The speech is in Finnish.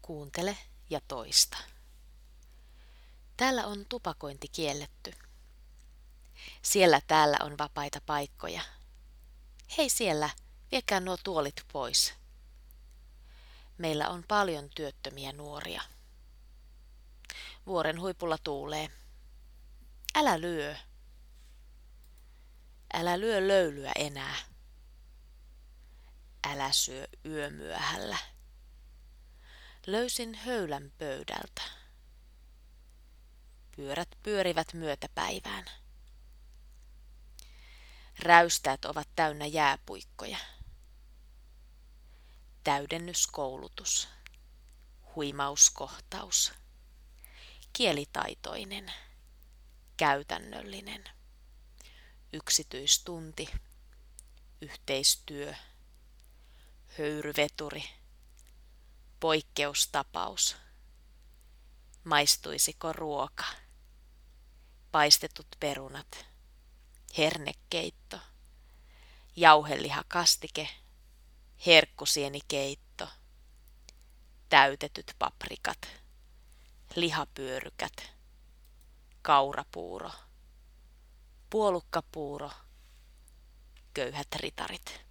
Kuuntele ja toista. Täällä on tupakointi kielletty. Siellä täällä on vapaita paikkoja. Hei siellä, viekää nuo tuolit pois. Meillä on paljon työttömiä nuoria. Vuoren huipulla tuulee. Älä lyö. Älä lyö löylyä enää. Älä syö yömyöhällä. Löysin höylän pöydältä. Pyörät pyörivät myötäpäivään. Räystäät ovat täynnä jääpuikkoja. Täydennyskoulutus. Huimauskohtaus. Kielitaitoinen. Käytännöllinen. Yksityistunti. Yhteistyö. Höyryveturi. Poikkeustapaus. Maistuisiko ruoka? Paistetut perunat. Hernekeitto. Jauhelihakastike. Herkkusienikeitto. Täytetyt paprikat. Lihapyörykät. Kaurapuuro. Puolukkapuuro. Köyhät ritarit.